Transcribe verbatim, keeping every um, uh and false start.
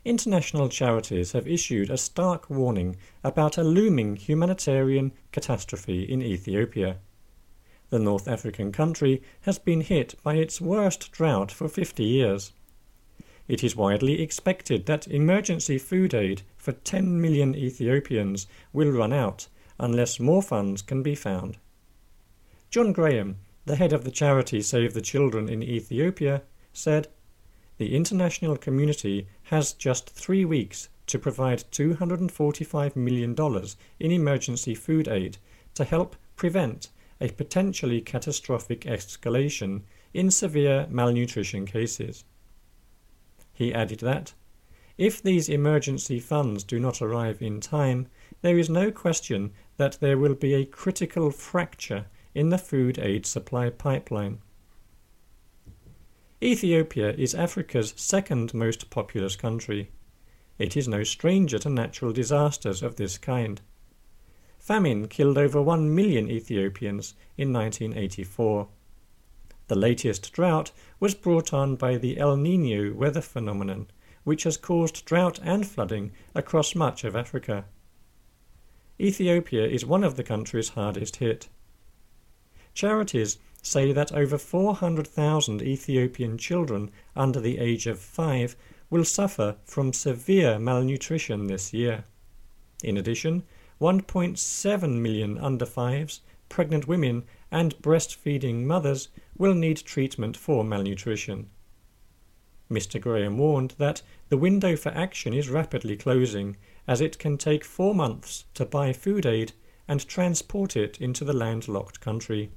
international charities have issued a stark warning about a looming humanitarian catastrophe in Ethiopia. The North African country has been hit by its worst drought for fifty years. It is widely expected that emergency food aid for ten million Ethiopians will run out unless more funds can be found. John Graham, the head of the charity Save the Children in Ethiopia, said, "The international community has just three weeks to provide two hundred forty-five million dollars in emergency food aid to help prevent a potentially catastrophic escalation in severe malnutrition cases." He added that, "If these emergency funds do not arrive in time, there is no question that there will be a critical fracture in the food aid supply pipeline." Ethiopia is Africa's second most populous country. It is no stranger to natural disasters of this kind. Famine killed over one million Ethiopians in nineteen eighty-four. The latest drought was brought on by the El Niño weather phenomenon, which has caused drought and flooding across much of Africa. Ethiopia is one of the countries hardest hit. Charities say that over four hundred thousand Ethiopian children under the age of five will suffer from severe malnutrition this year. In addition, one point seven million under fives, pregnant women, and breastfeeding mothers will need treatment for malnutrition. Mister Graham warned that the window for action is rapidly closing, as it can take four months to buy food aid and transport it into the landlocked country.